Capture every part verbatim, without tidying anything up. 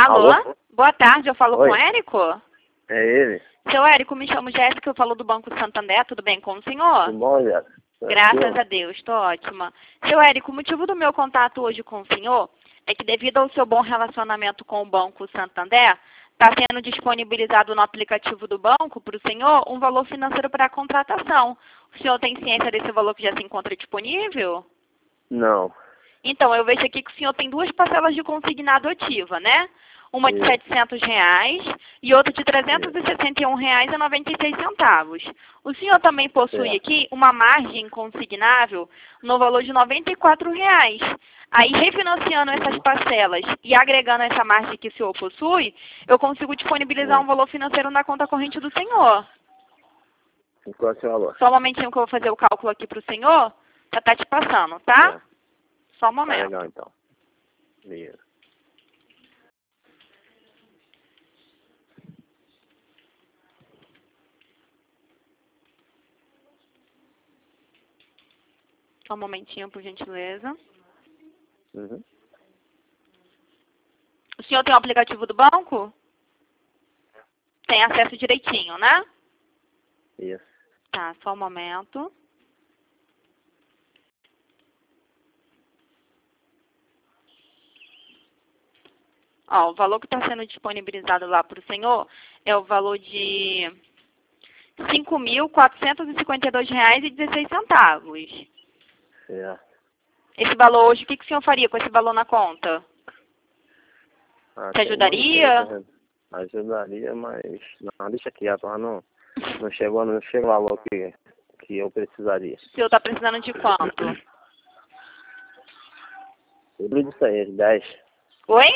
Alô? Alô? Boa tarde, eu falo Oi. com o Érico? É ele? Seu Érico, me chamo Jéssica, eu falo do Banco Santander, tudo bem com o senhor? Tudo bom, Zé? Graças a Deus, estou ótima. Seu Érico, o motivo do meu contato hoje com o senhor é que devido ao seu bom relacionamento com o Banco Santander, está sendo disponibilizado no aplicativo do banco para o senhor um valor financeiro para a contratação. O senhor tem ciência desse valor que já se encontra disponível? Não. Então, eu vejo aqui que o senhor tem duas parcelas de consignado ativa, né? Uma de Isso. setecentos reais e outra de trezentos e sessenta e um reais e noventa e seis centavos. O senhor também possui Certo. aqui uma margem consignável no valor de noventa e quatro reais. Aí, refinanciando essas Uhum. parcelas e agregando essa margem que o senhor possui, eu consigo disponibilizar Uhum. um valor financeiro na conta corrente do senhor. Qual é o seu valor? Só um momentinho que eu vou fazer o cálculo aqui para o senhor, já tá te passando, tá? É. Só um Tá momento. legal, então. Beleza. Só um momentinho, por gentileza. Uhum. O senhor tem o aplicativo do banco? Tem acesso direitinho, né? Isso. Tá, só um momento. Ó, o valor que está sendo disponibilizado lá para o senhor é o valor de cinco mil quatrocentos e cinquenta e dois reais e dezesseis centavos. Certo. Esse valor hoje, o que, que o senhor faria com esse valor na conta? Ah, Te tem ajudaria? uma empresa, ajudaria, mas não, deixa quieto, mas não, não chegou, não chega o valor que, que eu precisaria. O senhor está precisando de quanto? Tudo disso aí, uns dez. Oi?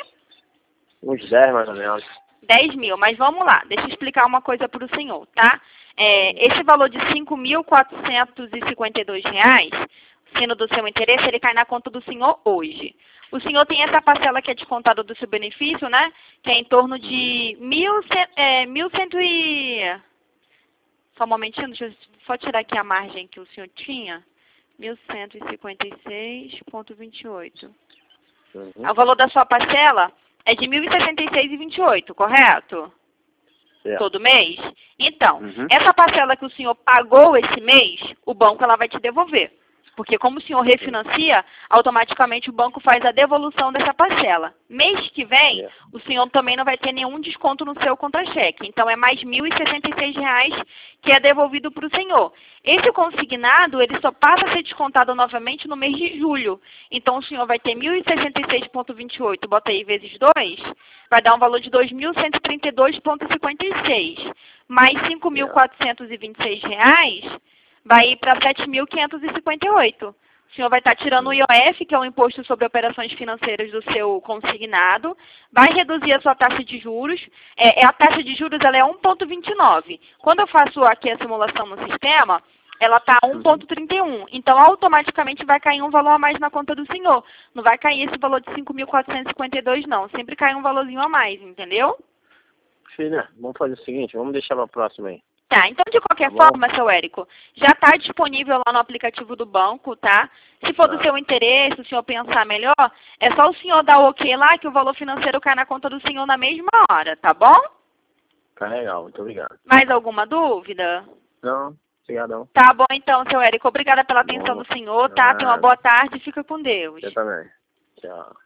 Uns dez mais ou menos. dez mil, mas vamos lá, deixa eu explicar uma coisa para o senhor, tá? É, esse valor de cinco mil quatrocentos e cinquenta e dois reais, sendo do seu interesse, ele cai na conta do senhor hoje. O senhor tem essa parcela que é descontada do seu benefício, né? Que é em torno de mil, é, mil cento e... Só um momentinho, deixa eu só tirar aqui a margem que o senhor tinha. mil cento e cinquenta e seis vírgula vinte e oito. Uhum. O valor da sua parcela é de mil e sessenta e seis vírgula vinte e oito, correto? Certo. Todo mês? Então, Uhum. essa parcela que o senhor pagou esse mês, o banco ela vai te devolver. Porque como o senhor refinancia, automaticamente o banco faz a devolução dessa parcela. Mês que vem, Certo. o senhor também não vai ter nenhum desconto no seu contra-cheque. Então, é mais mil e sessenta e seis reais que é devolvido para o senhor. Esse consignado, ele só passa a ser descontado novamente no mês de julho. Então, o senhor vai ter mil e sessenta e seis vírgula vinte e oito, bota aí vezes dois, vai dar um valor de dois mil cento e trinta e dois vírgula cinquenta e seis. Mais cinco mil quatrocentos e vinte e seis reais vai ir para sete mil quinhentos e cinquenta e oito. O senhor vai estar tirando o I O F, que é o Imposto sobre Operações Financeiras do seu consignado, vai reduzir a sua taxa de juros. É, é a taxa de juros ela é um vírgula vinte e nove. Quando eu faço aqui a simulação no sistema, ela está um vírgula trinta e um. Então, automaticamente vai cair um valor a mais na conta do senhor. Não vai cair esse valor de cinco mil quatrocentos e cinquenta e dois, não. Sempre cai um valorzinho a mais, entendeu? Filha, vamos fazer o seguinte, vamos deixar para a próxima aí. Tá, então de qualquer Tá bom? forma, seu Érico, já está disponível lá no aplicativo do banco, tá? Se for do Tá. seu interesse, o senhor pensar melhor, é só o senhor dar o ok lá que o valor financeiro cai na conta do senhor na mesma hora, tá bom? Tá legal, muito obrigado. Mais alguma dúvida? Não, obrigadão. Tá bom então, seu Érico. Obrigada pela atenção Bom, do senhor, tá? Tenha uma nada. boa tarde e fica com Deus. Você também. Tchau.